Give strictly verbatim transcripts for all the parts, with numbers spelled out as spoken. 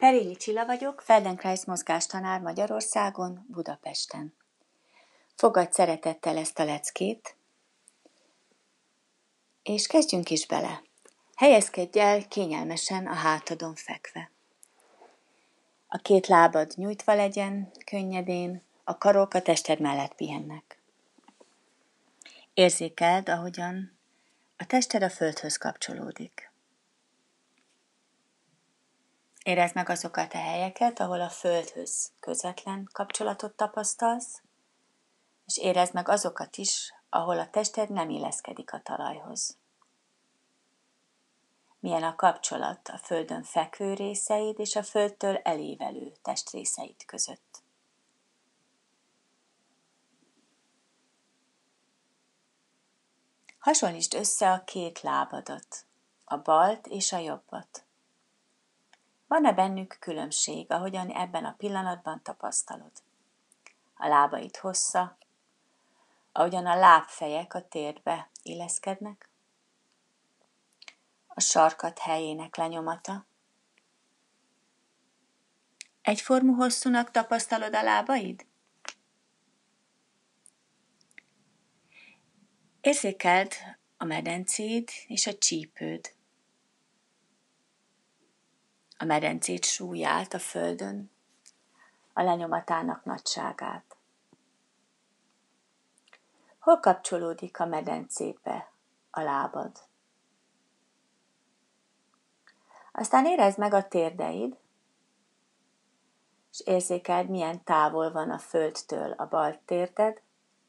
Perényi Csilla vagyok, Feldenkrais mozgástanár Magyarországon, Budapesten. Fogadj szeretettel ezt a leckét, és kezdjünk is bele. Helyezkedj el kényelmesen a hátadon fekve. A két lábad nyújtva legyen, könnyedén, a karok a tested mellett pihennek. Érzékeld, ahogyan a tested a földhöz kapcsolódik. Érezd meg azokat a helyeket, ahol a földhöz közvetlen kapcsolatot tapasztalsz, és érezd meg azokat is, ahol a tested nem illeszkedik a talajhoz. Milyen a kapcsolat a földön fekvő részeid és a földtől elévelő testrészeid között. Hasonlítsd össze a két lábadat, a balt és a jobbat. Van-e bennük különbség, ahogyan ebben a pillanatban tapasztalod? A lábaid hossza, ahogyan a lábfejek a térdbe illeszkednek, a sarkat helyének lenyomata. Egyformú hosszúnak tapasztalod a lábaid? Érzékeld a medencéd és a csípőd. A medencéd súlyát a földön, a lenyomatának nagyságát. Hol kapcsolódik a medencédbe a lábad? Aztán érezd meg a térdeid, és érzékeld, milyen távol van a földtől a bal térded,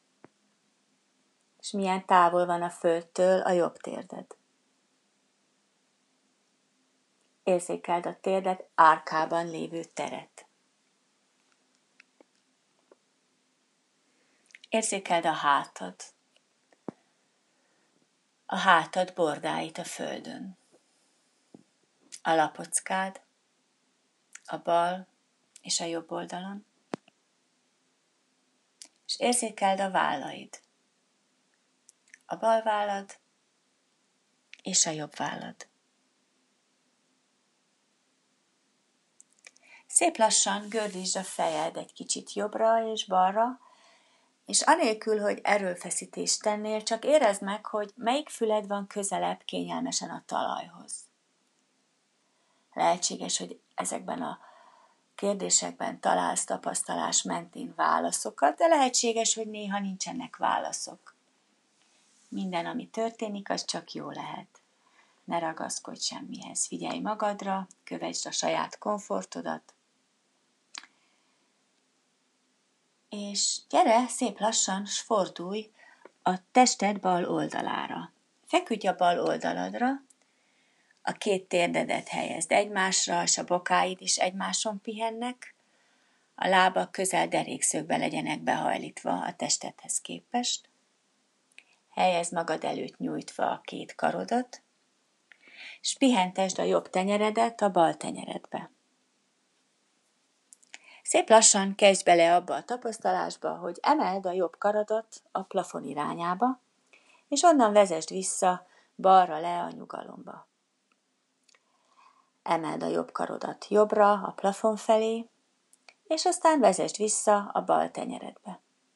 és milyen távol van a földtől a jobb térded. Érzékeld a térded árkában lévő teret. Érzékeld a hátad, a hátad bordáit a földön. A lapockád, a bal és a jobb oldalon. És érzékeld a vállaid, a bal vállad és a jobb vállad. Szép lassan gördítsd a fejed egy kicsit jobbra és balra, és anélkül, hogy erőfeszítést tennél, csak érezd meg, hogy melyik füled van közelebb kényelmesen a talajhoz. Lehetséges, hogy ezekben a kérdésekben találsz tapasztalás mentén válaszokat, de lehetséges, hogy néha nincsenek válaszok. Minden, ami történik, az csak jó lehet. Ne ragaszkodj semmihez, figyelj magadra, kövesd a saját komfortodat, és gyere szép lassan, s fordulj a tested bal oldalára. Feküdj a bal oldaladra, a két térdedet helyezd egymásra, és a bokáid is egymáson pihennek, a lábak közel derékszögbe legyenek behajlítva a testedhez képest. Helyezd magad előtt nyújtva a két karodat, és pihentesd a jobb tenyeredet a bal tenyeredbe. Szép lassan kezdj bele abba a tapasztalásba, hogy emeld a jobb karadat a plafon irányába, és onnan vezesd vissza balra le a nyugalomba. Emeld a jobb karodat jobbra a plafon felé, és aztán vezesd vissza a bal tenyeredbe.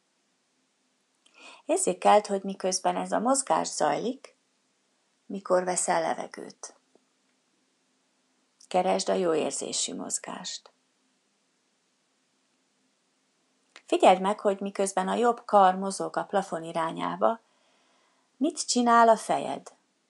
Érzékeld, hogy miközben ez a mozgás zajlik, mikor veszel levegőt. Keresd a jó érzésű mozgást. Figyeld meg, hogy miközben a jobb kar mozog a plafon irányába, mit csinál a fejed?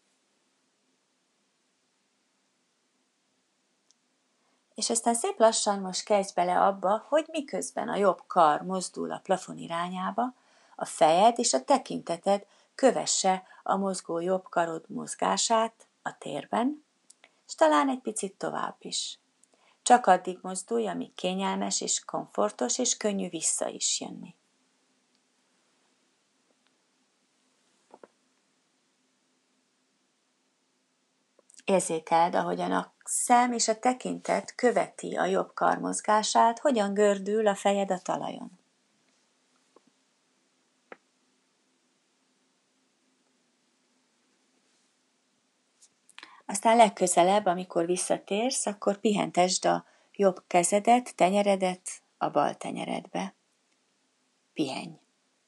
És aztán szép lassan most kezdj bele abba, hogy miközben a jobb kar mozdul a plafon irányába, a fejed és a tekinteted kövesse a mozgó jobb karod mozgását a térben, és talán egy picit tovább is. Csak addig mozdulj, amíg kényelmes és komfortos, és könnyű vissza is jönni. Érzékeld, ahogyan a szem és a tekintet követi a jobb kar mozgását, hogyan gördül a fejed a talajon. Aztán legközelebb, amikor visszatérsz, akkor pihentesd a jobb kezedet, tenyeredet a bal tenyeredbe. Pihenj.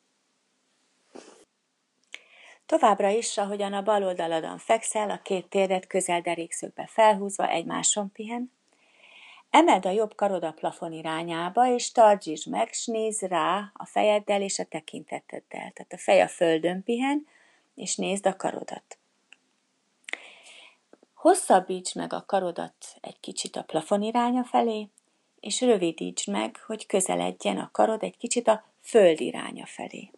Továbbra is, ahogyan a bal oldaladon fekszel, a két térdet közel derékszögbe felhúzva egymáson pihen. Emeld a jobb karod a plafon irányába, és tartsd meg, s nézz rá a fejeddel és a tekinteteddel. Tehát a fej a földön pihen, és nézd a karodat. Hosszabbítsd meg a karodat egy kicsit a plafon iránya felé, és rövidítsd meg, hogy közeledjen a karod egy kicsit a föld iránya felé.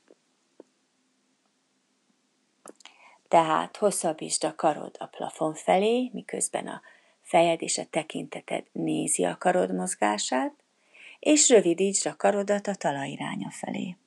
Tehát hosszabbítsd a karod a plafon felé, miközben a fejed és a tekinteted nézi a karod mozgását, és rövidítsd a karodat a talaj iránya felé.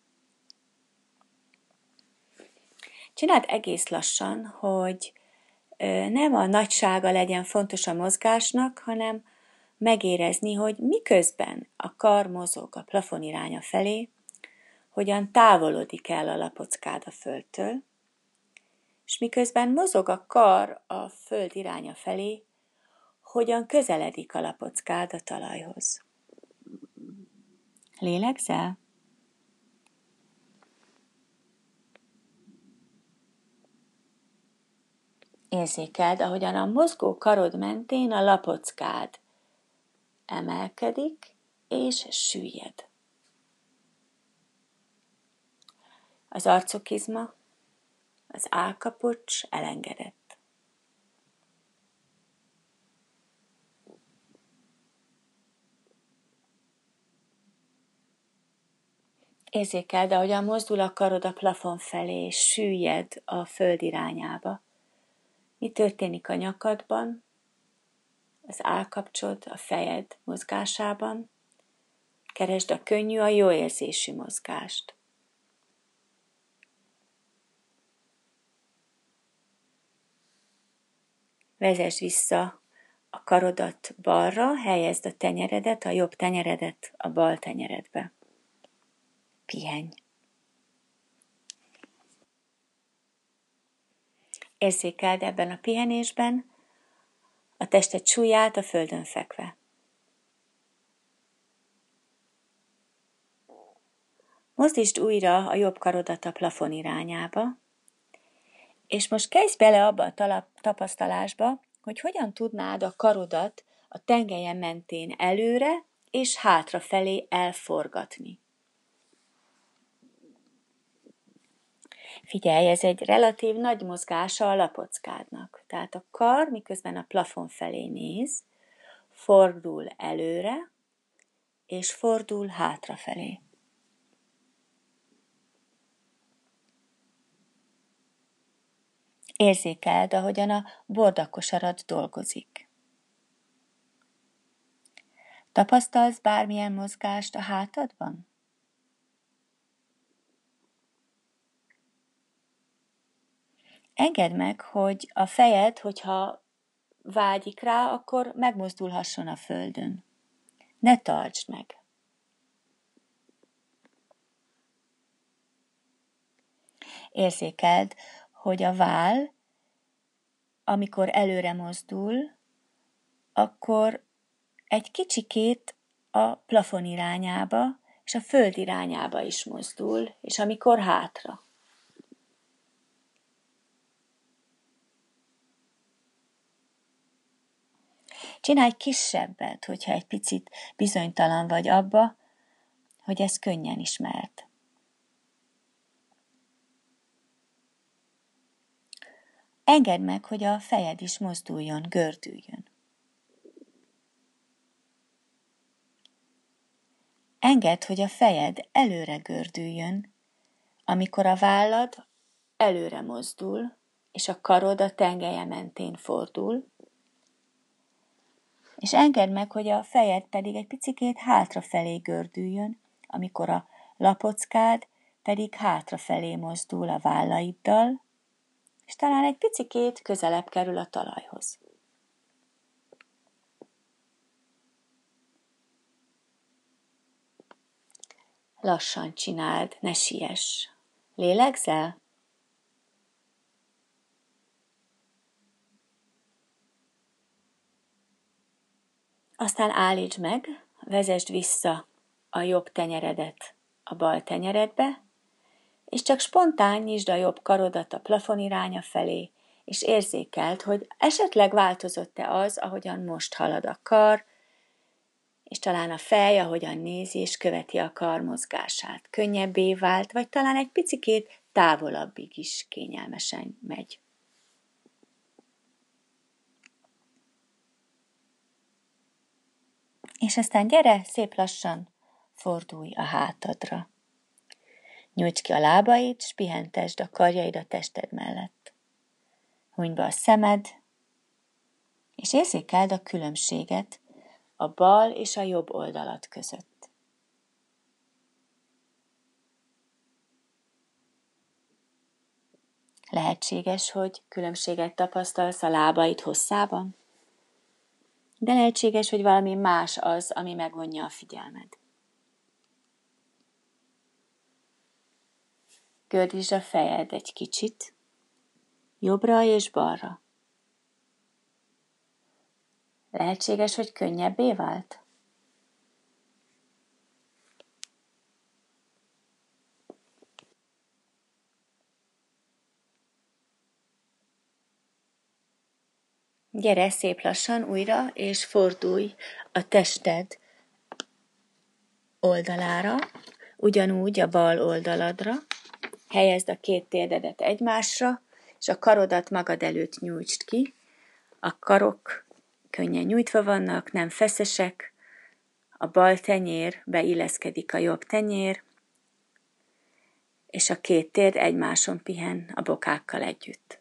Csináld egész lassan, hogy nem a nagysága legyen fontos a mozgásnak, hanem megérezni, hogy miközben a kar mozog a plafon iránya felé, hogyan távolodik el a lapockád a földtől, és miközben mozog a kar a föld iránya felé, hogyan közeledik a lapockád a talajhoz. Lélegzel? Érzékeld, ahogyan a mozgó karod mentén a lapockád emelkedik és süllyed. Az arcokizma, az állkapocs elengedett. Érzékeld, ahogyan mozdul a karod a plafon felé, és süllyed a föld irányába. Mi történik a nyakadban, az állkapcsod, a fejed mozgásában? Keresd a könnyű, a jó érzésű mozgást. Vezess vissza a karodat balra, helyezd a tenyeredet, a jobb tenyeredet a bal tenyeredbe. Pihenj. Érzékeld ebben a pihenésben a tested súlyát a földön fekve. Mozdítsd újra a jobb karodat a plafon irányába, és most kezdj bele abba a talap, tapasztalásba, hogy hogyan tudnád a karodat a tengelyen mentén előre és hátrafelé elforgatni. Figyelj, ez egy relatív nagy mozgása a lapockádnak. Tehát a kar, miközben a plafon felé néz, fordul előre, és fordul hátrafelé. Érzékeld, ahogyan a bordakosarad dolgozik. Tapasztalsz bármilyen mozgást a hátadban? Engedd meg, hogy a fejed, hogyha vágyik rá, akkor megmozdulhasson a földön. Ne tartsd meg. Érzékeld, hogy a váll, amikor előre mozdul, akkor egy kicsikét a plafon irányába és a föld irányába is mozdul, és amikor hátra. Csinálj kisebbet, hogyha egy picit bizonytalan vagy abba, hogy ez könnyen ismert. Engedd meg, hogy a fejed is mozduljon, gördüljön. Engedd, hogy a fejed előre gördüljön, amikor a vállad előre mozdul, és a karod a tengelye mentén fordul, és engedd meg, hogy a fejed pedig egy picikét hátrafelé gördüljön, amikor a lapockád pedig hátrafelé mozdul a vállaiddal, és talán egy picikét közelebb kerül a talajhoz. Lassan csináld, ne siess. Lélegzel? Aztán állítsd meg, vezesd vissza a jobb tenyeredet a bal tenyeredbe, és csak spontán nyisd a jobb karodat a plafon iránya felé, és érzékeld, hogy esetleg változott-e az, ahogyan most halad a kar, és talán a fej, ahogyan nézi és követi a kar mozgását. Könnyebbé vált, vagy talán egy picikét távolabbig is kényelmesen megy. És aztán gyere, szép lassan fordulj a hátadra. Nyújtsd ki a lábaid, s pihentesd a karjaid a tested mellett. Hunyd be a szemed, és érzékeld a különbséget a bal és a jobb oldalat között. Lehetséges, hogy különbséget tapasztalsz a lábaid hosszában, de lehetséges, hogy valami más az, ami megvonja a figyelmed. Gördítsd a fejed egy kicsit, jobbra és balra. Lehetséges, hogy könnyebbé vált? Gyere szép lassan újra, és fordulj a tested oldalára, ugyanúgy a bal oldaladra. Helyezd a két térdedet egymásra, és a karodat magad előtt nyújtsd ki. A karok könnyen nyújtva vannak, nem feszesek, a bal tenyér beilleszkedik a jobb tenyér, és a két térd egymáson pihen a bokákkal együtt.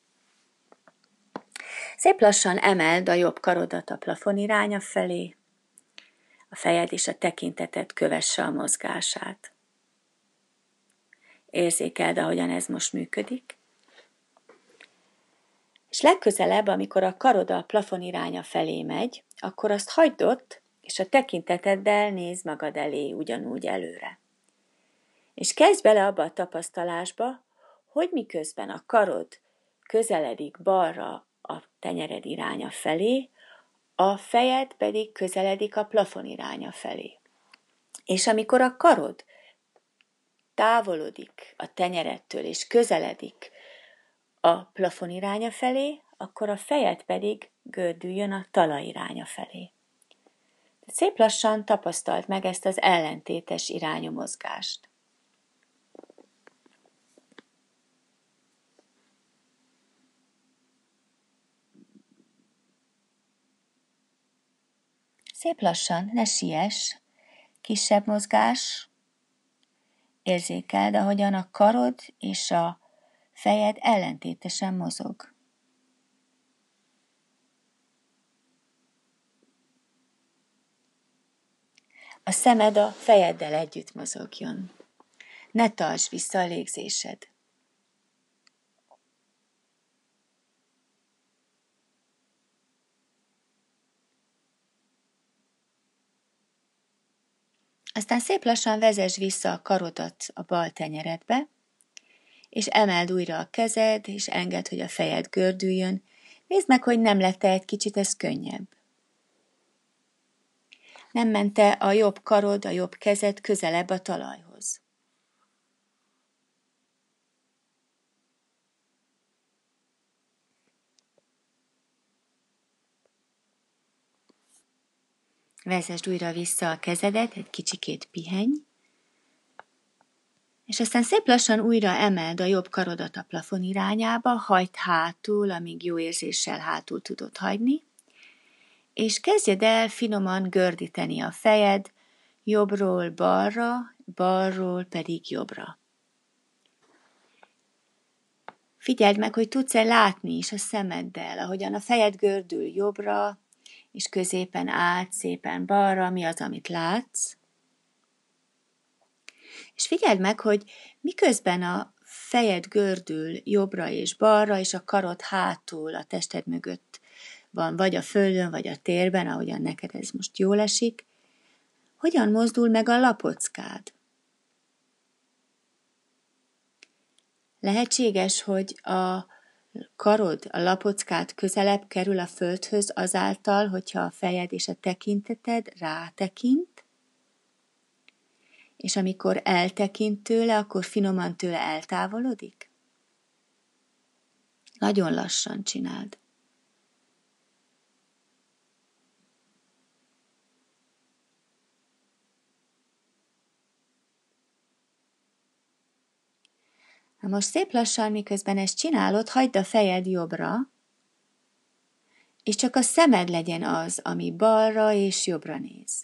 Szép lassan emeld a jobb karodat a plafon iránya felé, a fejed és a tekinteted kövesse a mozgását. Érzékeld, ahogyan ez most működik. És legközelebb, amikor a karod a plafon iránya felé megy, akkor azt hagyd ott, és a tekinteteddel nézd magad elé ugyanúgy előre. És kezdj bele abba a tapasztalásba, hogy miközben a karod közeledik balra a tenyered iránya felé, a fejed pedig közeledik a plafon iránya felé. És amikor a karod távolodik a tenyeredtől és közeledik a plafon iránya felé, akkor a fejed pedig gördüljön a talaj iránya felé. Szép lassan tapasztald meg ezt az ellentétes irányú mozgást. Szép lassan, ne siess, kisebb mozgás, érzékeld, ahogyan a karod és a fejed ellentétesen mozog. A szemed a fejeddel együtt mozogjon. Ne tartsd vissza a légzésed. Aztán szép lassan vezess vissza a karodat a bal tenyeredbe, és emeld újra a kezed, és engedd, hogy a fejed gördüljön. Nézd meg, hogy nem lett-e egy kicsit ez könnyebb. Nem ment-e a jobb karod, a jobb kezed közelebb a talajhoz. Vezesd újra vissza a kezedet, egy kicsikét pihenj, és aztán szép lassan újra emeld a jobb karodat a plafon irányába, hagyd hátul, amíg jó érzéssel hátul tudod hagyni, és kezdjed el finoman gördíteni a fejed, jobbról balra, balról pedig jobbra. Figyeld meg, hogy tudsz-e látni is a szemeddel, ahogyan a fejed gördül jobbra, és középen át, szépen balra, mi az, amit látsz. És figyeld meg, hogy miközben a fejed gördül jobbra és balra, és a karod hátul a tested mögött van, vagy a földön, vagy a térben, ahogyan neked ez most jól esik, hogyan mozdul meg a lapockád? Lehetséges, hogy a karod, a lapockát közelebb kerül a földhöz azáltal, hogyha a fejed és a tekinteted rátekint, és amikor eltekint tőle, akkor finoman tőle eltávolodik? Nagyon lassan csináld. Na most szép lassan, miközben ezt csinálod, hagyd a fejed jobbra, és csak a szemed legyen az, ami balra és jobbra néz.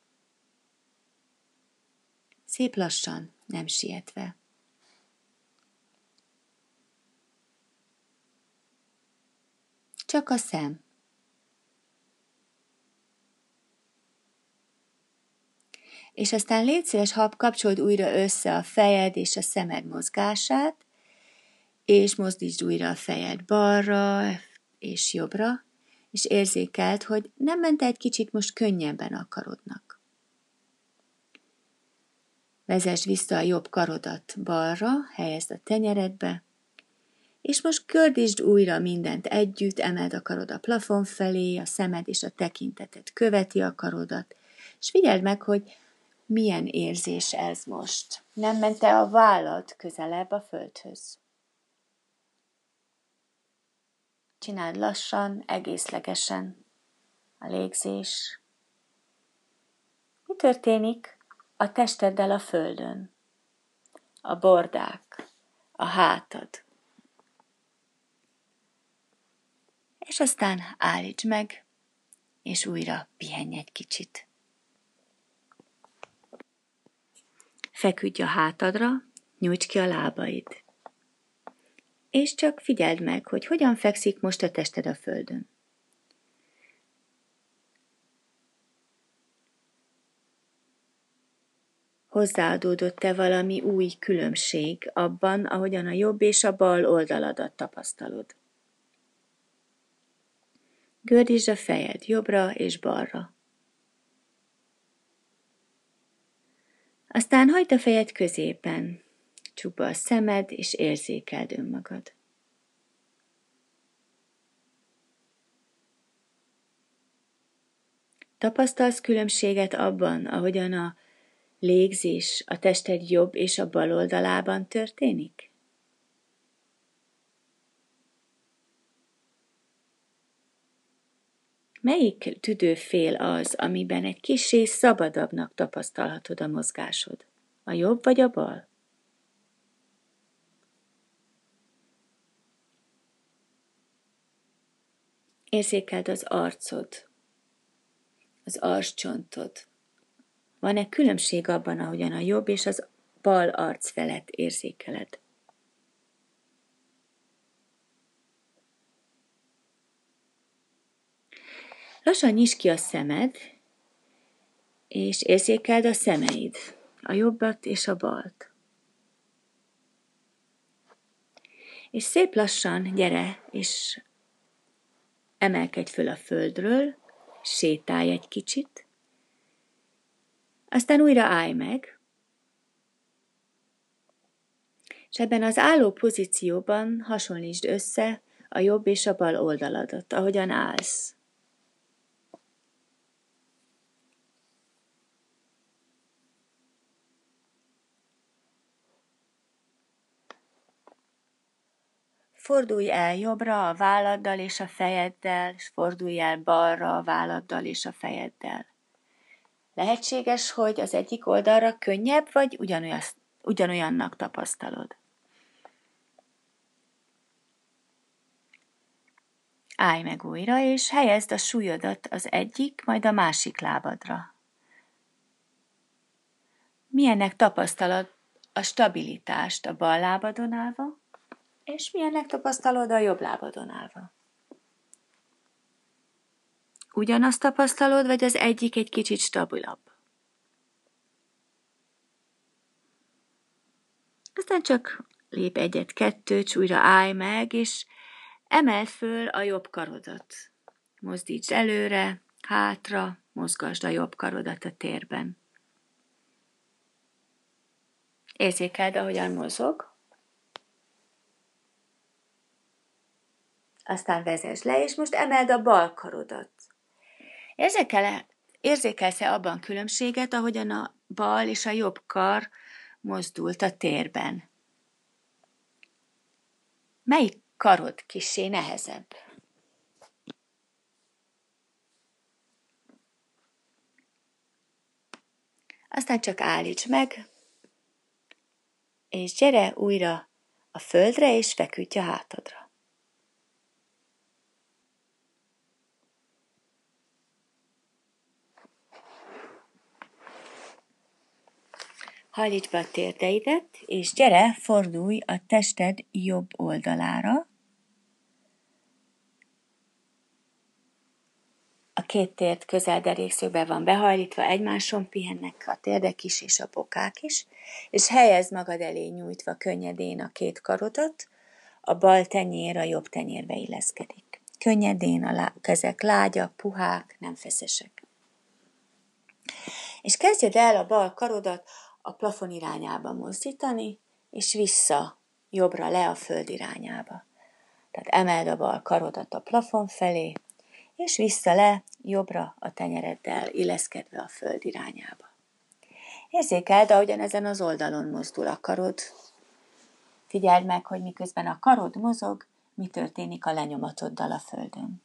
Szép lassan, nem sietve. Csak a szem. És aztán légy szíves, ha kapcsold újra össze a fejed és a szemed mozgását, és mozdítsd újra a fejed balra és jobbra, és érzékeld, hogy nem ment egy kicsit most könnyebben a karodnak. Vezesd vissza a jobb karodat balra, helyezd a tenyeredbe, és most gördítsd újra mindent együtt, emeld a karod a plafon felé, a szemed és a tekinteted követi a karodat, és figyeld meg, hogy milyen érzés ez most. Nem ment-e a vállad közelebb a földhöz? Csináld lassan, egészlegesen a légzés. Mi történik a testeddel a földön? A bordák, a hátad. És aztán állíts meg, és újra pihenj egy kicsit. Feküdj a hátadra, nyújtsd ki a lábaid. És csak figyeld meg, hogy hogyan fekszik most a tested a földön. Hozzáadódott-e valami új különbség abban, ahogyan a jobb és a bal oldaladat tapasztalod? Gördítsd a fejed jobbra és balra. Aztán hagyd a fejed középen, csukd be a szemed és érzékeld önmagad. Tapasztalsz különbséget abban, ahogyan a légzés a tested jobb és a bal oldalában történik? Melyik tüdőfél az, amiben egy kissé szabadabbnak tapasztalhatod a mozgásod? A jobb vagy a bal? Érzékeld az arcod, az arccsontod. Van-e különbség abban, ahogyan a jobb és az bal arcfelet érzékeled? Lassan nyisd ki a szemed, és érzékeld a szemeid, a jobbat és a balt. És szép lassan gyere, és emelkedj föl a földről, sétálj egy kicsit, aztán újra állj meg, és ebben az álló pozícióban hasonlítsd össze a jobb és a bal oldaladat, ahogyan állsz. Fordulj el jobbra a válladdal és a fejeddel, és fordulj el balra a válladdal és a fejeddel. Lehetséges, hogy az egyik oldalra könnyebb, vagy ugyanolyan, ugyanolyannak tapasztalod. Állj meg újra, és helyezd a súlyodat az egyik, majd a másik lábadra. Milyennek tapasztalod a stabilitást a bal lábadon állva, és milyennek tapasztalod a jobb lábadon állva? Ugyanazt tapasztalod, vagy az egyik egy kicsit stabilabb? Aztán csak lép egyet-kettőt, s újra állj meg, és emeld föl a jobb karodat. Mozdítsd előre, hátra, mozgasd a jobb karodat a térben. Érzékeld, ahogyan mozog. Aztán vezess le, és most emeld a bal karodat. Érzékel-e, érzékelsz-e abban különbséget, ahogyan a bal és a jobb kar mozdult a térben? Melyik karod kissé nehezebb? Aztán csak állíts meg, és gyere újra a földre, és feküdj a hátadra. Hajlíts be a térdeidet, és gyere, fordulj a tested jobb oldalára. A két térd közel derékszögbe van behajlítva, egymáson pihennek a térdek is és a bokák is, és helyezd magad elé nyújtva könnyedén a két karodat, a bal tenyér a jobb tenyérbe illeszkedik. Könnyedén a lá- kezek lágyak, puhák, nem feszesek. És kezdjed el a bal karodat a plafon irányába mozdítani, és vissza, jobbra le a föld irányába. Tehát emeld a bal karodat a plafon felé, és vissza le, jobbra a tenyereddel illeszkedve a föld irányába. Érzékeld, ahogyan ezen az oldalon mozdul a karod. Figyeld meg, hogy miközben a karod mozog, mi történik a lenyomatoddal a földön.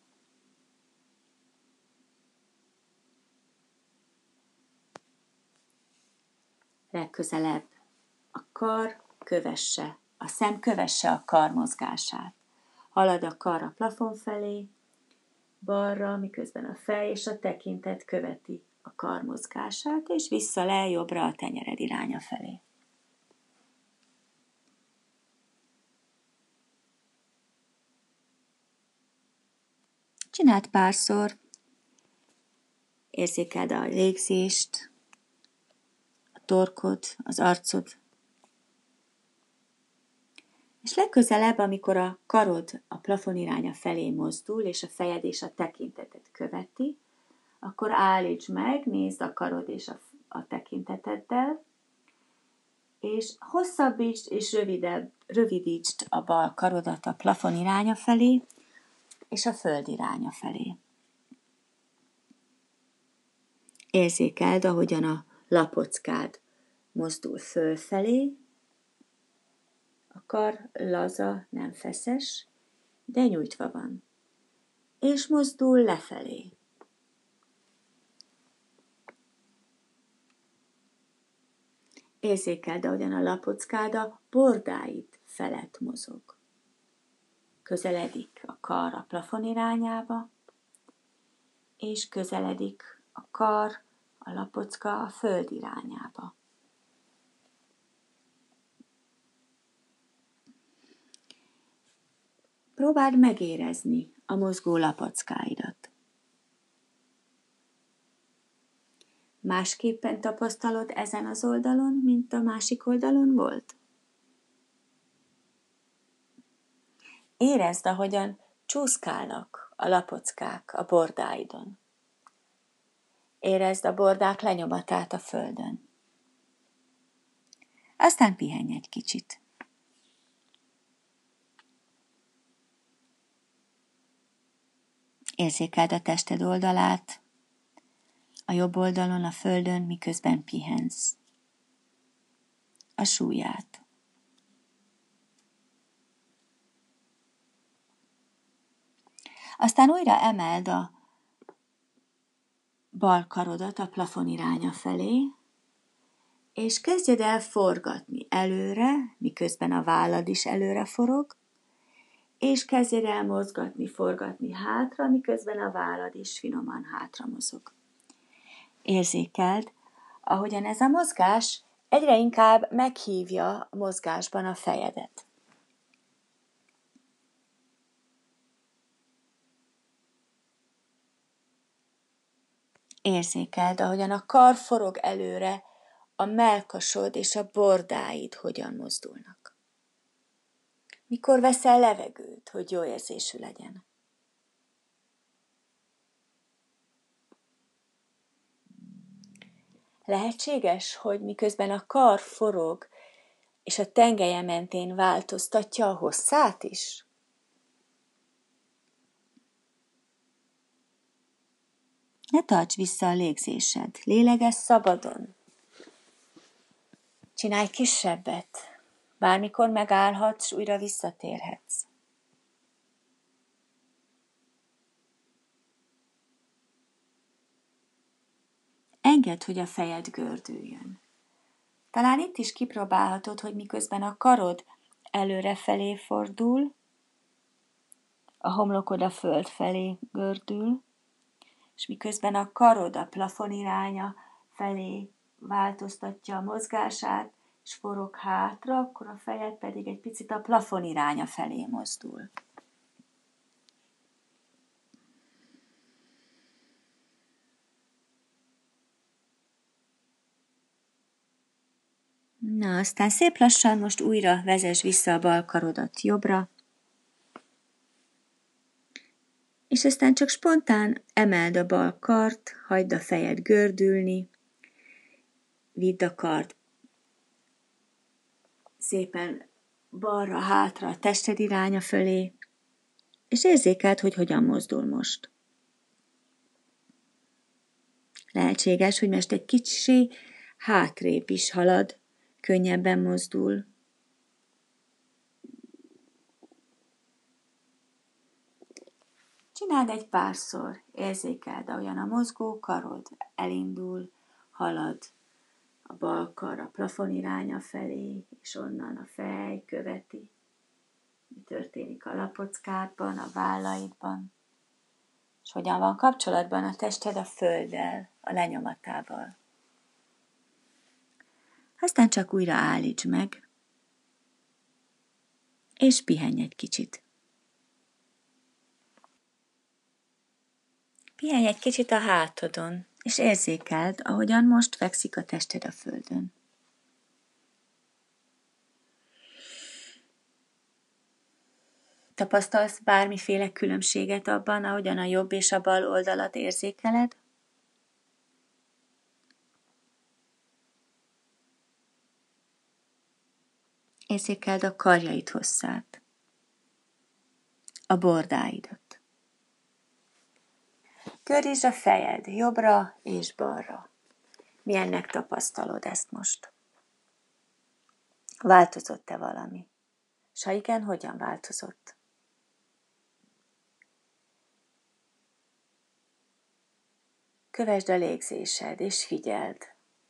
Legközelebb a kar kövesse, a szem kövesse a kar mozgását. Halad a kar a plafon felé, balra, miközben a fej és a tekintet követi a kar mozgását, és vissza le jobbra a tenyered iránya felé. Csináld párszor, érzékeld a légzést, a torkod, az arcod. És legközelebb, amikor a karod a plafon iránya felé mozdul, és a fejed és a tekinteted követi, akkor állíts meg, nézd a karod és a, a tekinteteddel, és hosszabbítsd és rövidebb, rövidítsd a bal karodat a plafon iránya felé, és a föld iránya felé. Érzékeld, ahogyan a lapockád mozdul fölfelé, a kar laza, nem feszes, de nyújtva van, és mozdul lefelé. Érzékeld, ahogyan a lapockád a bordáid felett mozog. Közeledik a kar a plafon irányába, és közeledik a kar, a lapocka a föld irányába. Próbáld megérezni a mozgó lapockáidat. Másképpen tapasztalod ezen az oldalon, mint a másik oldalon volt? Érezd, ahogyan csúszkálnak a lapockák a bordáidon. Érezd a bordák lenyomatát a földön. Aztán pihenj egy kicsit. Érzékeld a tested oldalát, a jobb oldalon a földön, miközben pihensz. A súlyát. Aztán újra emeld a bal karodat a plafon iránya felé, és kezdjed el forgatni előre, miközben a vállad is előre forog, és kezdjed el mozgatni, forgatni hátra, miközben a vállad is finoman hátra mozog. Érzékeld, ahogyan ez a mozgás egyre inkább meghívja a mozgásban a fejedet. Érzékeld, ahogyan a kar forog előre, a mellkasod és a bordáid hogyan mozdulnak. Mikor veszel levegőt, hogy jó érzésű legyen. Lehetséges, hogy miközben a kar forog, és a tengelye mentén változtatja a hosszát is? Ne tarts vissza a légzésed, lélegezz szabadon. Csinálj kisebbet, bármikor megállhatsz, s újra visszatérhetsz. Engedd, hogy a fejed gördüljön. Talán itt is kipróbálhatod, hogy miközben a karod előrefelé fordul, a homlokod a föld felé gördül, és miközben a karod a plafon iránya felé változtatja a mozgását, és forog hátra, akkor a fejed pedig egy picit a plafon iránya felé mozdul. Na, aztán szép lassan most újra vezess vissza a bal karodat jobbra, és aztán csak spontán emeld a bal kart, hagyd a fejed gördülni, vidd a kard szépen balra-hátra a tested iránya fölé, és érzékeld, hogy hogyan mozdul most. Lehetséges, hogy most egy kicsi hátrébb is halad, könnyebben mozdul. Csináld egy párszor, érzékeld, ahogyan a mozgó karod elindul, halad a bal kar a plafon iránya felé, és onnan a fej követi. Mi történik a lapockádban, a vállaidban, és hogyan van kapcsolatban a tested a földdel, a lenyomatával. Aztán csak újra állíts meg, és pihenj egy kicsit. Pihenj egy kicsit a hátadon, és érzékeld, ahogyan most fekszik a tested a földön. Tapasztalsz bármiféle különbséget abban, ahogyan a jobb és a bal oldalat érzékeled? Érzékeld a karjaid hosszát, a bordáidat. Gördítsd a fejed jobbra és balra. Milyennek tapasztalod ezt most? Változott-e valami? S ha igen, hogyan változott? Kövesd a légzésed, és figyeld.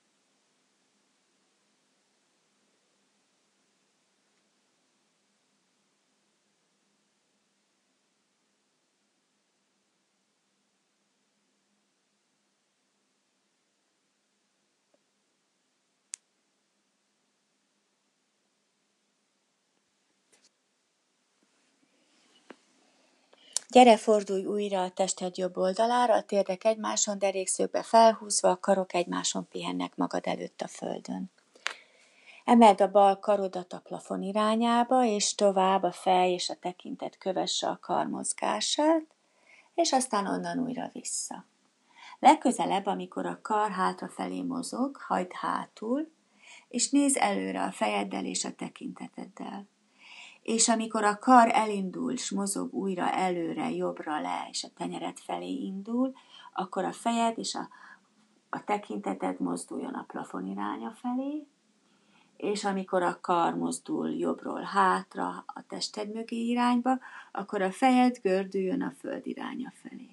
Gyere, fordulj újra a tested jobb oldalára, a térdek egymáson, derékszögbe felhúzva, a karok egymáson pihennek magad előtt a földön. Emeld a bal karodat a plafon irányába, és tovább a fej és a tekintet kövesse a kar mozgását, és aztán onnan újra vissza. Legközelebb, amikor a kar hátrafelé mozog, hagyd hátul, és nézz előre a fejeddel és a tekinteteddel. És amikor a kar elindul, és mozog újra előre, jobbra le, és a tenyered felé indul, akkor a fejed és a, a tekinteted mozduljon a plafon iránya felé, és amikor a kar mozdul jobbról hátra, a tested mögé irányba, akkor a fejed gördüljön a föld iránya felé.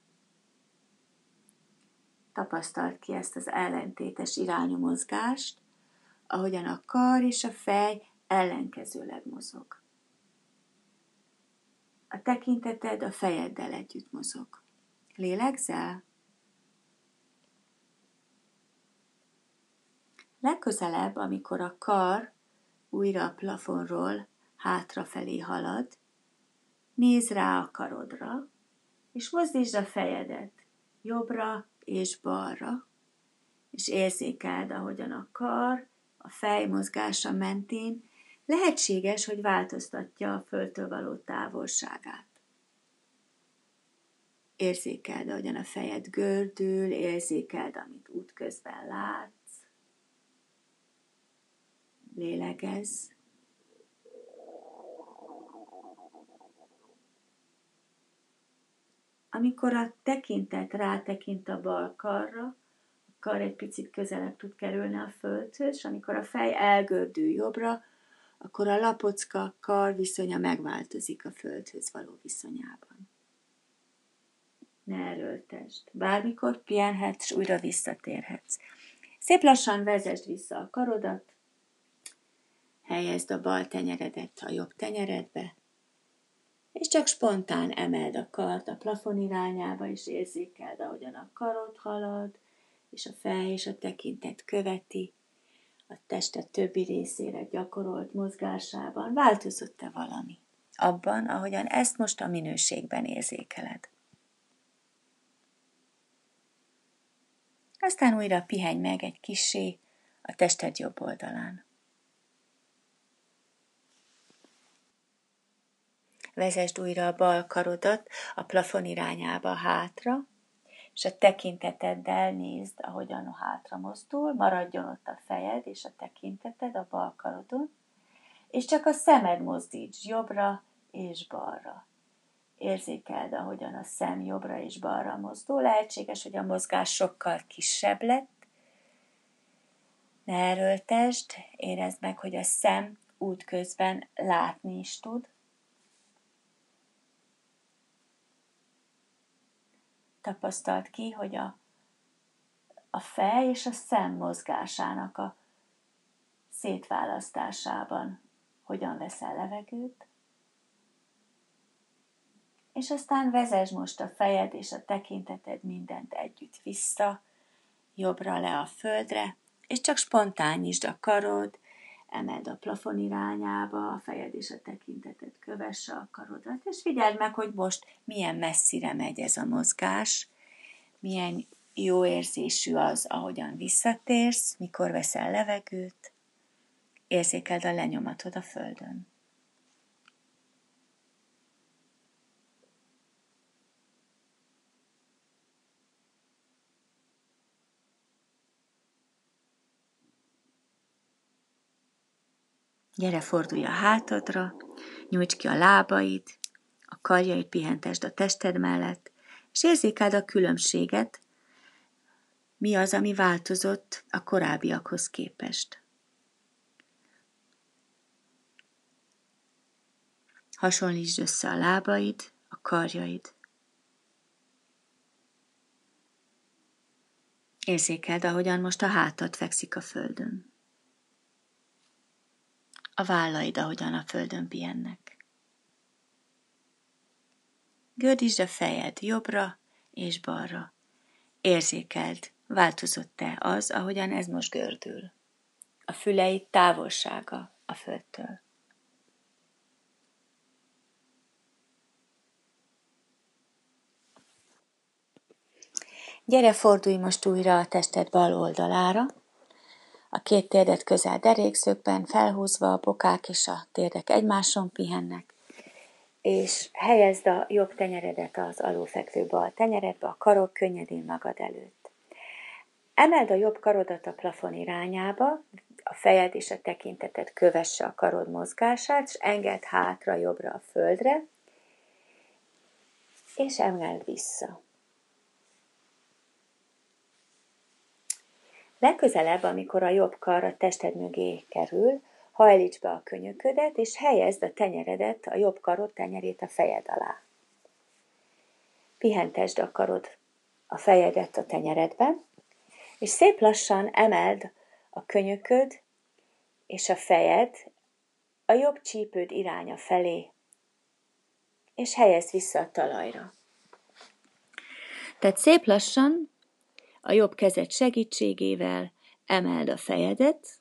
Tapasztald ki ezt az ellentétes irányú mozgást, ahogyan a kar és a fej ellenkezőleg mozog. A tekinteted a fejeddel együtt mozog. Lélegzel? Legközelebb, amikor a kar újra a plafonról hátrafelé halad, nézz rá a karodra, és mozdítsd a fejedet jobbra és balra, és érzékeld, ahogyan a kar a fej mozgása mentén lehetséges, hogy változtatja a földtől való távolságát. Érzékeld, ahogyan a fejed gördül, érzékeld, amit útközben látsz. Lélegezz. amikor a tekintet rátekint a bal karra, a kar egy picit közelebb tud kerülni a földhöz, és amikor a fej elgördül jobbra, akkor a lapocka kar viszonya megváltozik a földhöz való viszonyában. Ne erőltesd. Bármikor pihenhetsz, és újra visszatérhetsz. Szép lassan vezesd vissza a karodat, helyezd a bal tenyeredet a jobb tenyeredbe, és csak spontán emeld a kart a plafon irányába, és érzékeld, ahogyan a karod halad, és a fej és a tekintet követi, a tested többi részére gyakorolt mozgásában változott-e valami? Abban, ahogyan ezt most a minőségben érzékeled. Aztán újra pihenj meg egy kissé a tested jobb oldalán. Vezesd újra a bal karodat a plafon irányába hátra, és a tekinteteddel nézd, ahogyan a hátra mozdul, maradjon ott a fejed és a tekinteted a bal karodon, és csak a szemed mozdíts jobbra és balra. Érzékeld, ahogyan a szem jobbra és balra mozdul. Lehetséges, hogy a mozgás sokkal kisebb lett. Ne erőltesd, érezd meg, hogy a szem útközben látni is tud. Tapasztald ki, hogy a, a fej és a szem mozgásának a szétválasztásában hogyan veszel levegőt. És aztán vezesd most a fejed és a tekinteted mindent együtt vissza, jobbra le a földre, és csak spontán nyisd a karod, emeld a plafon irányába, a fejed és a tekinteted kövesse a karodat, és figyeld meg, hogy most milyen messzire megy ez a mozgás, milyen jó érzésű az, ahogyan visszatérsz, mikor veszel levegőt, érzékeld a lenyomatod a földön. Gyere, fordulj a hátadra, nyújtsd ki a lábaid, a karjaid pihentesd a tested mellett, és érzékeld a különbséget, mi az, ami változott a korábbiakhoz képest. Hasonlítsd össze a lábaid, a karjaid. Érzékeld, ahogyan most a hátad fekszik a földön. A vállaid, ahogyan a földön pihennek. Gördítsd a fejed jobbra és balra. Érzékeld, változott-e az, ahogyan ez most gördül. A füleid távolsága a földtől. Gyere, fordulj most újra a tested bal oldalára. A két térdet közel derékszögben felhúzva, a bokák és a térdek egymáson pihennek, és helyezd a jobb tenyeredet az alulfekvő bal tenyeredbe, a karok könnyedén magad előtt. Emeld a jobb karodat a plafon irányába, a fejed és a tekinteted kövesse a karod mozgását, és engedd hátra jobbra a földre, és emeld vissza. Legközelebb, amikor a jobb kar a tested mögé kerül, hajlíts be a könyöködet, és helyezd a tenyeredet, a jobb karod tenyerét a fejed alá. Pihentesd a karod, a fejedet a tenyeredben, és szép lassan emeld a könyököd és a fejed a jobb csípőd iránya felé, és helyezd vissza a talajra. Tehát szép lassan a jobb kezed segítségével emeld a fejedet,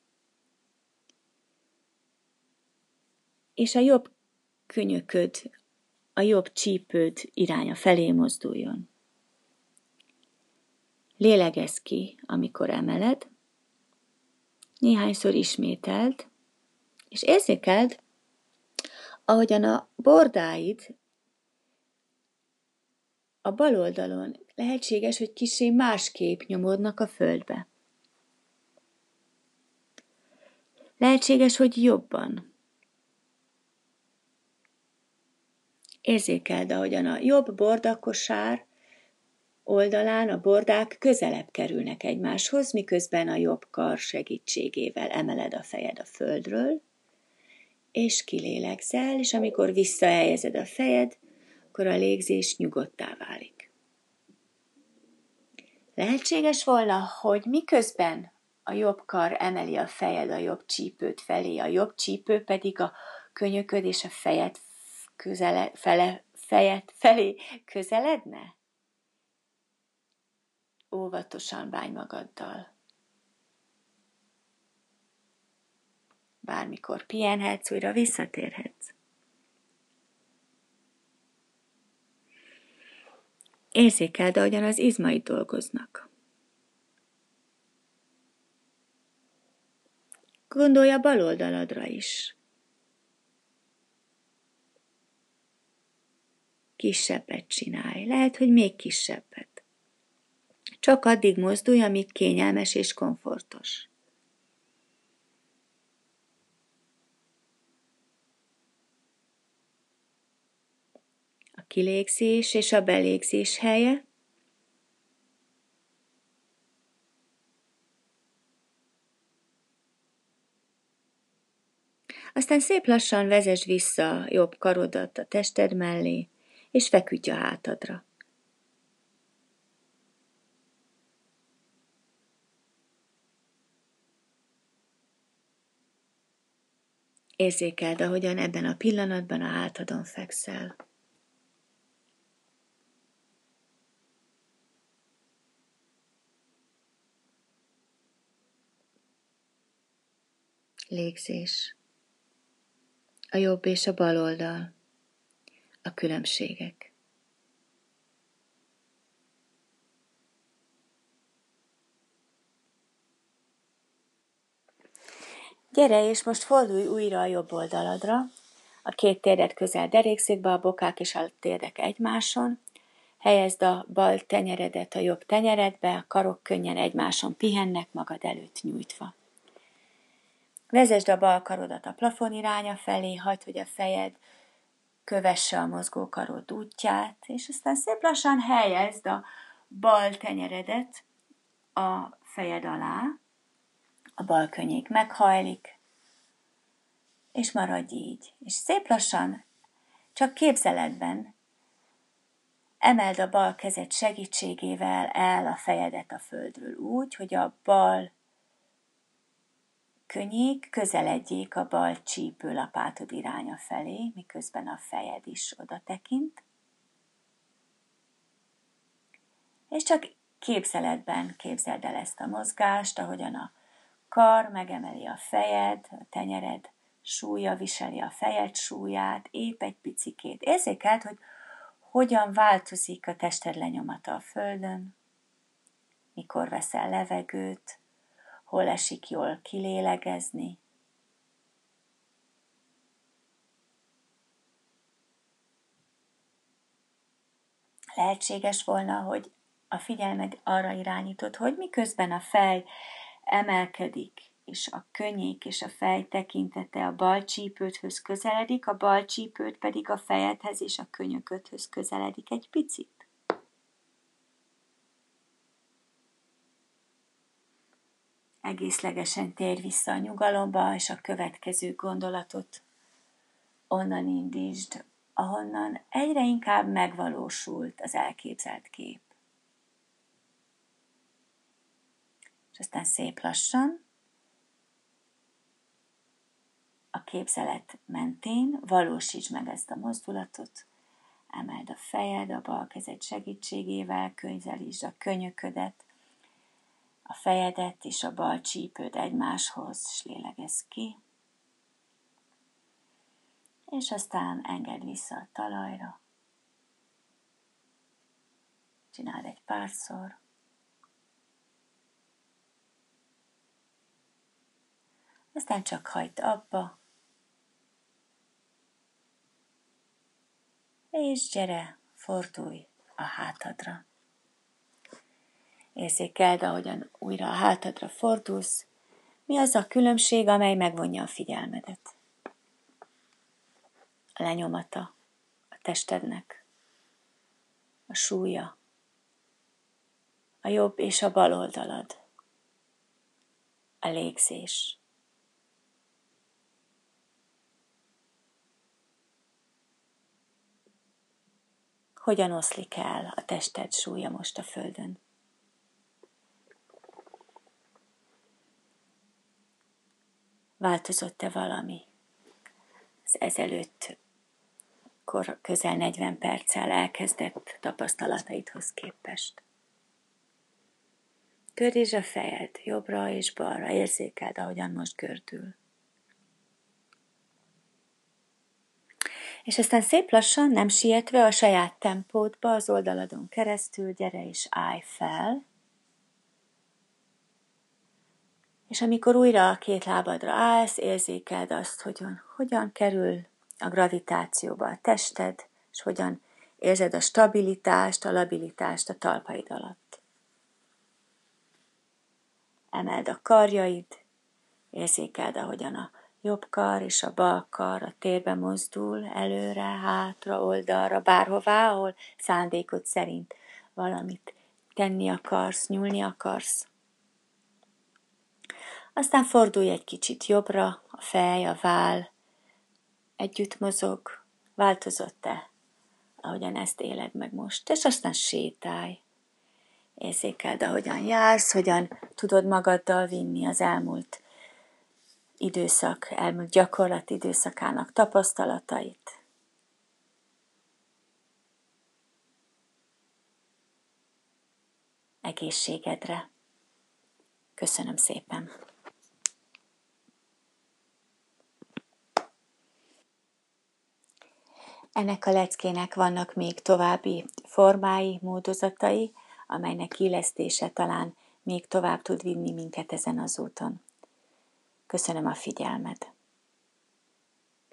és a jobb könyököd, a jobb csípőd iránya felé mozduljon. Lélegezz ki, amikor emeled, néhányszor ismételd, és érzékeld, ahogyan a bordáid a bal oldalon lehetséges, hogy kissé másképp nyomódnak a földbe. Lehetséges, hogy jobban. Érzékeld, ahogyan a jobb bordakosár oldalán a bordák közelebb kerülnek egymáshoz, miközben a jobb kar segítségével emeled a fejed a földről, és kilélegzel, és amikor visszahelyezed a fejed, akkor a légzés nyugodtá válik. Lehetséges volna, hogy miközben a jobb kar emeli a fejed a jobb csípőt felé, a jobb csípő pedig a könyököd és a fejed, közele, fele, fejed felé közeledne? Óvatosan bánj magaddal. Bármikor pihenhetsz, újra visszatérhetsz. Érzékeld, ahogyan az izmaid dolgoznak. Gondolj a bal oldaladra is. Kisebbet csinálj, lehet, hogy még kisebbet. Csak addig mozdulj, amíg kényelmes és komfortos. A kilégzés és a belégzés helye. Aztán szép lassan vezess vissza jobb karodat a tested mellé, és feküdj a hátadra. Érzékeld, ahogyan ebben a pillanatban a hátadon fekszel. Légzés. A jobb és a bal oldal. A különbségek. Gyere, és most fordulj újra a jobb oldaladra. A két térdet közel derékszékbe, a bokák és a térdek egymáson. Helyezd a bal tenyeredet a jobb tenyeredbe, a karok könnyen egymáson pihennek, magad előtt nyújtva. Vezesd a bal karodat a plafon iránya felé, hagyd, hogy a fejed kövesse a mozgó karod útját, és aztán szép lassan helyezd a bal tenyeredet a fejed alá, a bal könnyék meghajlik, és maradj így. És szép lassan, csak képzeletben emeld a bal kezed segítségével el a fejedet a földről úgy, hogy a bal könnyék közeledjék a bal csípőlapátod iránya felé, miközben a fejed is oda tekint. És csak képzeletben képzeld el ezt a mozgást, ahogyan a kar megemeli a fejed, a tenyered súlya viseli a fejed súlyát, épp egy picikét. Érzékeld, hogy hogyan változik a tested lenyomata a földön, mikor veszel levegőt, hol esik jól kilélegezni. Lehetséges volna, hogy a figyelmed arra irányítod, hogy miközben a fej emelkedik, és a könnyék és a fej tekintete a bal csípődhöz közeledik, a bal csípőd pedig a fejedhez és a könyöködhöz közeledik egy picit. Egészlegesen térj vissza a nyugalomba, és a következő gondolatot onnan indítsd, ahonnan egyre inkább megvalósult az elképzelt kép. És aztán szép lassan a képzelet mentén valósítsd meg ezt a mozdulatot, emeld a fejed a bal kezed segítségével, közelítsd a könyöködet, a fejedet és a bal csípőd egymáshoz, és lélegezz ki, és aztán engedd vissza a talajra. Csináld egy párszor. Aztán csak hagyd abba, és gyere, fordulj a hátadra. Érzékeld, ahogyan újra a hátadra fordulsz, mi az a különbség, amely megvonja a figyelmedet. A lenyomata a testednek, a súlya, a jobb és a bal oldalad, a légzés. Hogyan oszlik el a tested súlya most a földön? Változott-e valami az ezelőtt kor, közel negyven perccel elkezdett tapasztalataidhoz képest? Gördítsd a fejed jobbra és balra, érzékeld, ahogyan most gördül. És aztán szép lassan, nem sietve, a saját tempódba, az oldaladon keresztül gyere és állj fel. És amikor újra a két lábadra állsz, érzékeld azt, hogyan, hogyan kerül a gravitációba a tested, és hogyan érzed a stabilitást, a labilitást a talpaid alatt. Emeld a karjaid, érzékeld, ahogyan a jobb kar és a bal kar a térbe mozdul, előre, hátra, oldalra, bárhová, ahol szándékod szerint valamit tenni akarsz, nyúlni akarsz. Aztán fordulj egy kicsit jobbra, a fej, a váll együtt mozog, változott-e, ahogyan ezt éled meg most, és aztán sétálj. Érzékeld, ahogyan jársz, hogyan tudod magaddal vinni az elmúlt időszak, elmúlt gyakorlat időszakának tapasztalatait. Egészségedre. Köszönöm szépen. Ennek a leckének vannak még további formái, módozatai, amelynek illesztése talán még tovább tud vinni minket ezen az úton. Köszönöm a figyelmed.